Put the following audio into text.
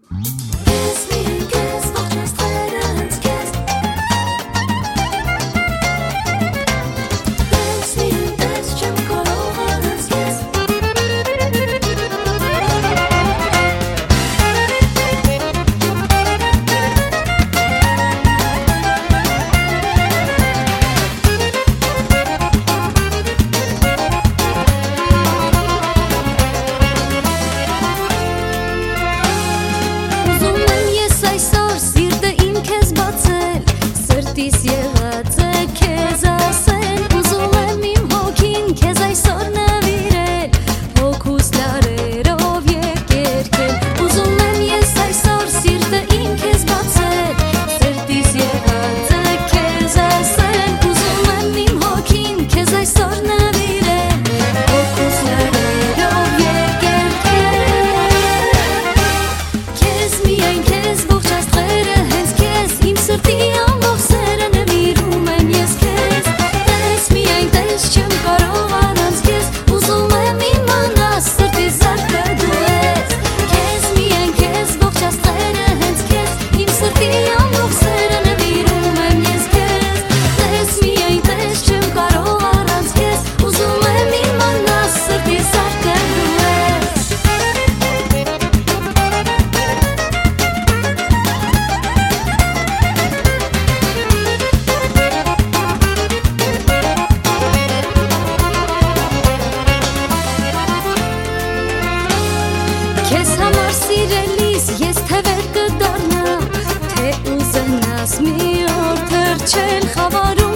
Սրտիս եղած է քեզ ասել, ուզում եմ իմ հոգին քեզ այսօր նվիրել, հոգուս լարերով երկերքել, ուզում եմ ես այսօր սիրտը իմ քեզ բացել, սրտիս եղած է քեզ ասել, ուզում եմ իմ հոգին քեզ այսօր նվիրել, հոգուս լարերով երկերքել, քեզ միայն քեզ ողջ աստղերը հենց քեզ իմ սրտի Քեզ համար սիրելիս ես թևեր կդառնամ, թե ուզենաս մի օր թռչել խավարում